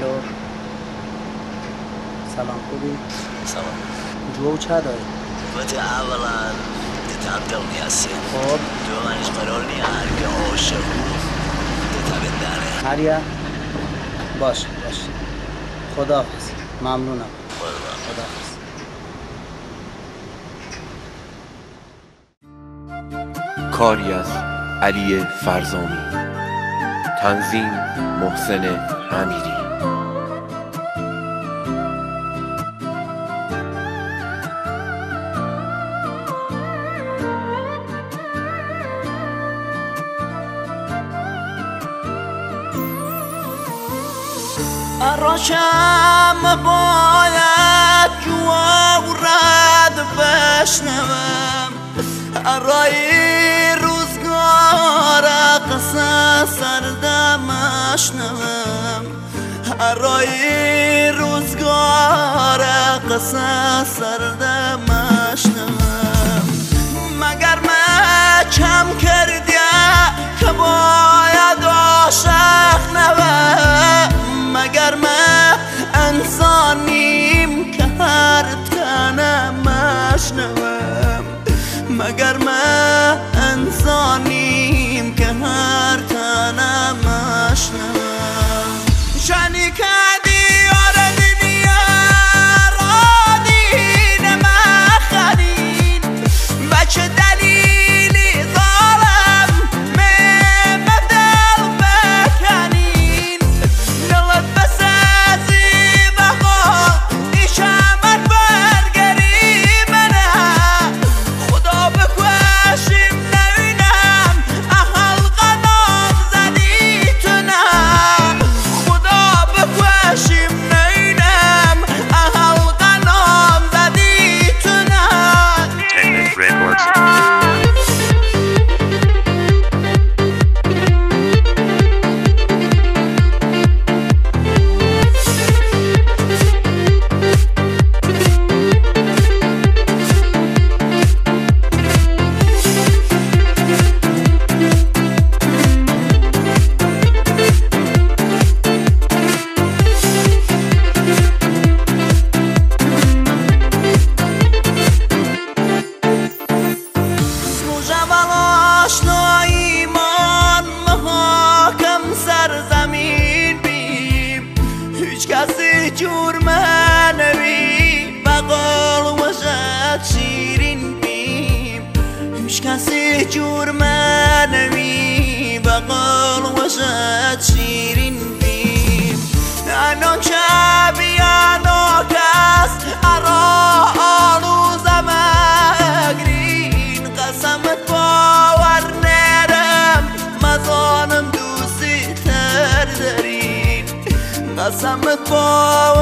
الو سلام خوبی؟ سلام جو چه داری؟ البته اولا تبدیل نیستی خب دومنش قرار نیه هر که عاشق بود تبدیل هریا؟ باش خداحافظ ممنونم خداحافظ. کاری از علی فرزامی، تنظیم محسن امیری. راشم باید جوا و رد بشنوم ارای روزگار قصه سردم اشنوم ارای روزگار قصه سردم اشنوم مگر من کم کردی که باید عاشق نوم مگر من انسانیم که هر تنم اشنوم مگر من انسانیم که هر تنم اشنوم شنی کردی آره دنیا را دین مخرین بچه دلیلی ظالم مدل بکنین دلت بسازی بخوا ایشمت برگری منه خدا بکوشیم نوینم احل قدام زدی تو نه خدا بکوشیم نوینم احل قدام زدی تو نه آشناییمان محاکم سرزمین بیم هیچ کسی جور منوی بقال وشد شیرین بیم هیچ کسی جور منوی بقال وشد شیرین بیم انان که بیانو کس ارا آلو زمگرین قسمت باور نرم مزانم دوستی تر دارین قسمت باور